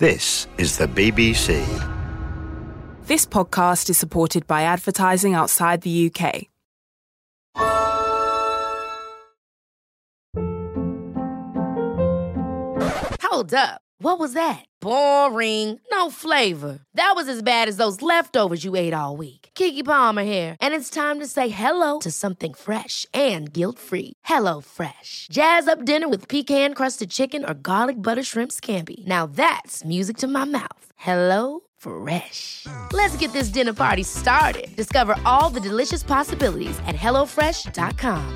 This is the BBC. This podcast is supported by advertising outside the UK. Hold up. What was that? Boring. No flavor. That was as bad as those leftovers you ate all week. Keke Palmer here, and it's time to say hello to something fresh and guilt-free. Hello Fresh. Jazz up dinner with pecan-crusted chicken or garlic butter shrimp scampi. Now that's music to my mouth. Hello Fresh. Let's get this dinner party started. Discover all the delicious possibilities at HelloFresh.com.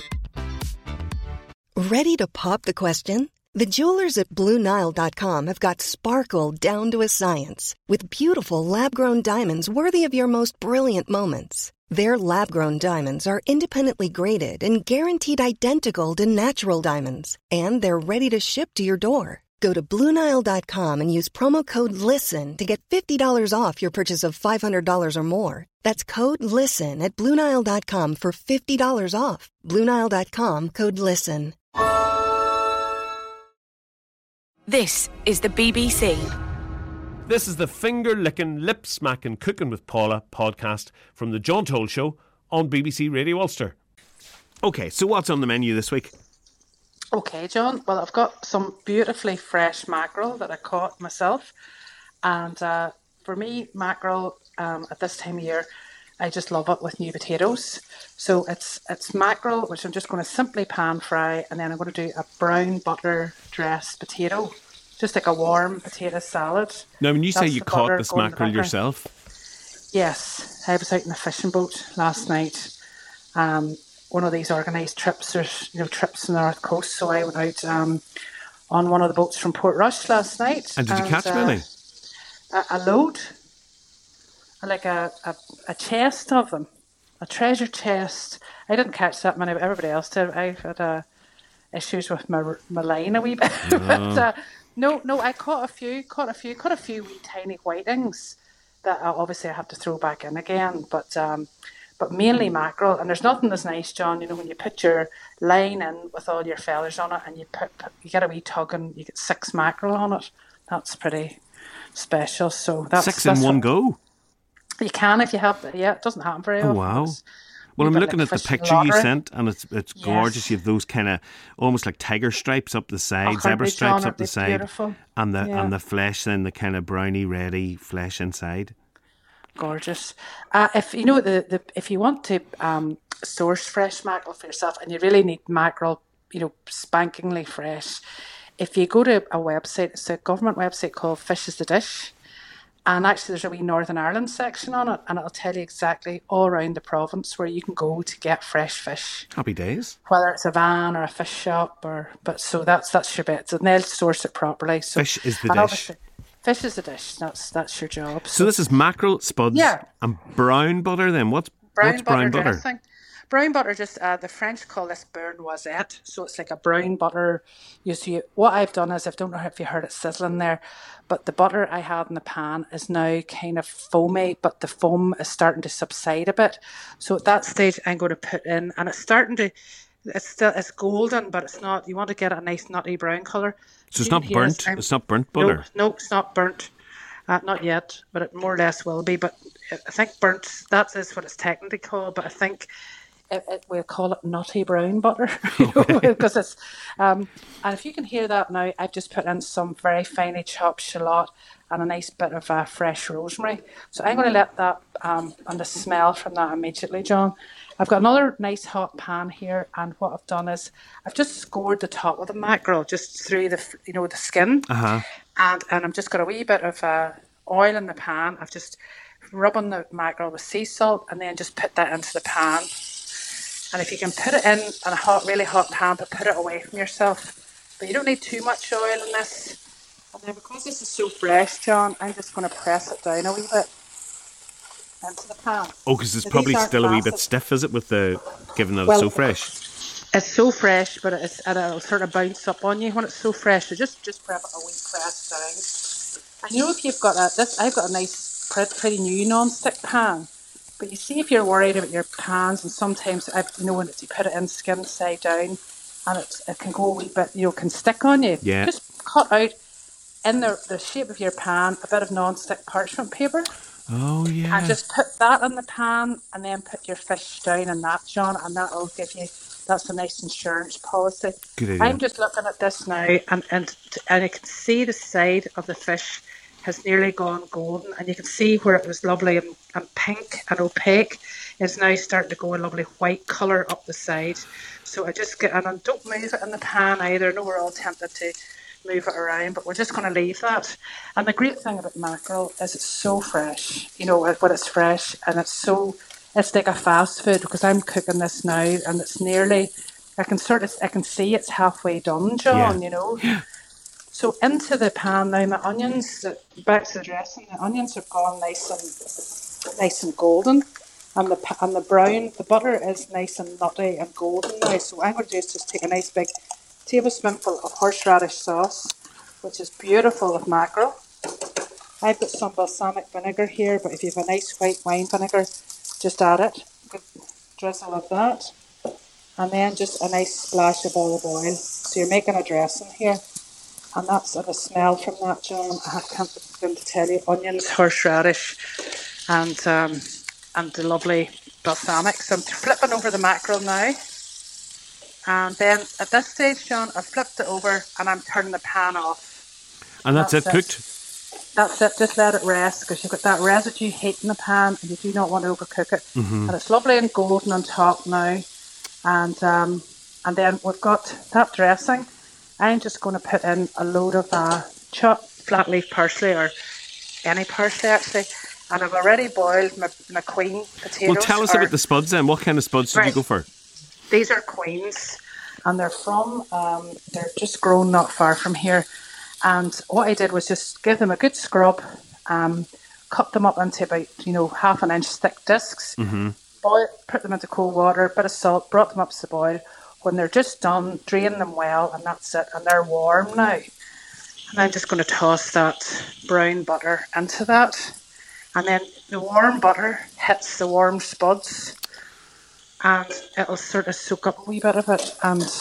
Ready to pop the question? The jewelers at BlueNile.com have got sparkle down to a science with beautiful lab-grown diamonds worthy of your most brilliant moments. Their lab-grown diamonds are independently graded and guaranteed identical to natural diamonds, and they're ready to ship to your door. Go to BlueNile.com and use promo code LISTEN to get $50 off your purchase of $500 or more. That's code LISTEN at BlueNile.com for $50 off. BlueNile.com, code LISTEN. This is the BBC. This is the finger-licking, lip-smacking Cooking with Paula podcast from the John Toll Show on BBC Radio Ulster. OK, so what's on the menu this week? OK, John. Well, I've got some beautifully fresh mackerel that I caught myself. And for me, mackerel at this time of year, I just love it with new potatoes. So it's mackerel, which I'm just going to simply pan fry, and then I'm going to do a brown butter dressed potato, just like a warm potato salad. Now, when you say you caught this mackerel yourself? Yes, I was out in a fishing boat last night. One of these organised trips, there's trips on the North Coast, so I went out on one of the boats from Portrush last night. And did you catch many? A load. Like a chest of them, a treasure chest. I didn't catch that many, but everybody else did. I had issues with my line a wee bit. But, no, I caught a few wee tiny whitings that obviously I have to throw back in again. But mainly mackerel. And there's nothing as nice, John. When you put your line in with all your feathers on it, and you get a wee tug, and you get 6 mackerel on it. That's pretty special. So that's 6 in one go. You can if you have, it doesn't happen very often. Oh, wow. Well, I'm looking at the picture you sent, and it's gorgeous. You have those kind of almost like tiger stripes up the side, zebra stripes up the side, beautiful. and the flesh, then the kind of browny, reddy flesh inside. Gorgeous. If if you want to source fresh mackerel for yourself, and you really need mackerel, spankingly fresh, if you go to a website, it's a government website called Fish is the Dish. And actually there's a wee Northern Ireland section on it, and it'll tell you exactly all around the province where you can go to get fresh fish. Happy days. Whether it's a van or a fish shop, so that's your bit. And they'll source it properly. So, Fish is the dish. Fish is the dish. That's your job. So this is mackerel, spuds, and brown butter then. What's brown butter? Dressing. Brown butter, just the French call this beurre noisette, so it's like a brown butter. You see, what I've done is, I don't know if you heard it sizzling there, but the butter I had in the pan is now kind of foamy, but the foam is starting to subside a bit. So at that stage, I'm going to put in, and it's starting to, it's golden, but it's not. You want to get a nice nutty brown colour. So it's not burnt. It's not burnt butter. No, it's not burnt. Not yet, but it more or less will be. But I think burnt, that is what it's technically called. But I think we'll call it nutty brown butter, because it's. And if you can hear that now, I've just put in some very finely chopped shallot and a nice bit of fresh rosemary. So I'm going to let that and the smell from that immediately, John. I've got another nice hot pan here, and what I've done is I've just scored the top of the mackerel just through the the skin, and I'm just got a wee bit of oil in the pan. I've just rubbing the mackerel with sea salt, and then just put that into the pan. And if you can put it in a really hot pan, but put it away from yourself. But you don't need too much oil in this. And then because this is so fresh, John, I'm just going to press it down a wee bit into the pan. Oh, because it's probably still a wee bit stiff, is it, given that it's so fresh? It's so fresh, but it'll sort of bounce up on you when it's so fresh. So just grab it a wee press down. And if you've got I've got a nice, pretty new non-stick pan. But you see, if you're worried about your pans, and sometimes when you put it in skin side down, and it can go a wee bit, can stick on you. Yeah. Just cut out in the shape of your pan, a bit of non-stick parchment paper. Oh, yeah. And just put that in the pan and then put your fish down in that, John, and that will give you, that's a nice insurance policy. Good idea. I'm just looking at this now and I can see the side of the fish has nearly gone golden, and you can see where it was lovely and pink and opaque. It's now starting to go a lovely white colour up the side. So I just get, and I don't move it in the pan either. I know we're all tempted to move it around, but we're just going to leave that. And the great thing about mackerel is it's so fresh, you know, when it's fresh, and it's like a fast food, because I'm cooking this now and it's nearly, I can see it's halfway done, John, you know. Yeah. So into the pan now, my onions, back to the dressing, the onions have gone nice and golden, and the butter is nice and nutty and golden now. So what I'm going to do is just take a nice big tablespoonful of horseradish sauce, which is beautiful with mackerel. I've got some balsamic vinegar here, but if you have a nice white wine vinegar, just add it. Good drizzle of that. And then just a nice splash of olive oil. So you're making a dressing here. And that's the smell from that, John. I can't begin to tell you. Onions, horseradish, and the lovely balsamic. So I'm flipping over the mackerel now. And then at this stage, John, I've flipped it over and I'm turning the pan off. And that's it, cooked? That's it. Just let it rest, because you've got that residue heat in the pan and you do not want to overcook it. Mm-hmm. And it's lovely and golden on top now. And then we've got that dressing. I'm just going to put in a load of chopped flat leaf parsley, or any parsley actually. And I've already boiled my queen potatoes. Well, tell us about the spuds then. What kind of spuds did you go for? These are queens, and they're they're just grown not far from here. And what I did was just give them a good scrub, cut them up into about, half an inch thick discs, put them into cold water, a bit of salt, brought them up to the boil. When they're just done, drain them well, and that's it. And they're warm now. And I'm just going to toss that brown butter into that. And then the warm butter hits the warm spuds, and it'll sort of soak up a wee bit of it.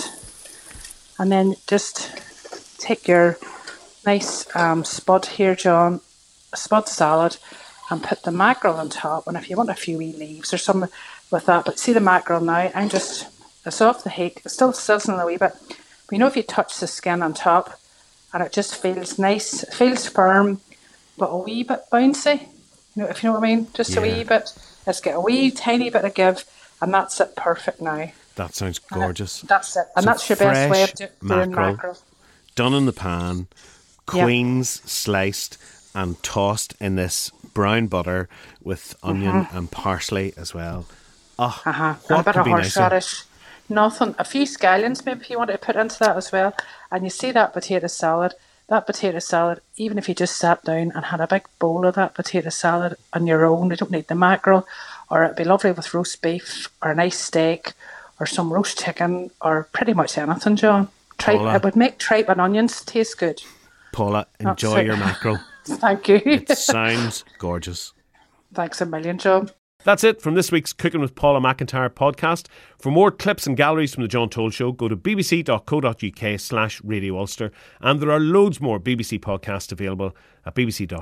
And then just take your nice spud here, John, a spud salad, and put the mackerel on top. And if you want a few wee leaves or something with that, but see the mackerel now, it's off the heat, it's still sizzling a wee bit. But if you touch the skin on top, and it just feels nice, it feels firm, but a wee bit bouncy, if you know what I mean, just a wee bit. Let's get a wee tiny bit of give, and that's it, perfect now. That sounds gorgeous. That's it, and that's your best way of doing mackerel. Done in the pan, queens sliced and tossed in this brown butter with onion and parsley as well. What and a bit of horseradish. Nothing. A few scallions maybe if you want to put into that as well. And you see that potato salad, even if you just sat down and had a big bowl of that potato salad on your own, you don't need the mackerel, or it'd be lovely with roast beef or a nice steak or some roast chicken or pretty much anything, John. It would make tripe and onions taste good. Paula, enjoy your mackerel. Thank you. It sounds gorgeous. Thanks a million, John. That's it from this week's Cooking with Paula McIntyre podcast. For more clips and galleries from The John Toll Show, go to bbc.co.uk/Radio Ulster. And there are loads more BBC podcasts available at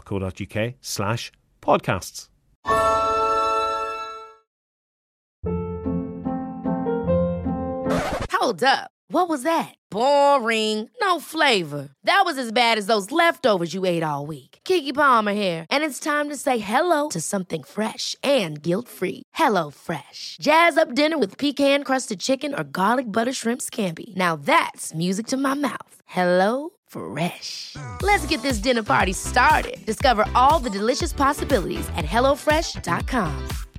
bbc.co.uk/podcasts. Hold up. What was that? Boring. No flavor. That was as bad as those leftovers you ate all week. Keke Palmer here. And it's time to say hello to something fresh and guilt-free. Hello Fresh. Jazz up dinner with pecan-crusted chicken or garlic butter shrimp scampi. Now that's music to my mouth. Hello Fresh. Let's get this dinner party started. Discover all the delicious possibilities at HelloFresh.com.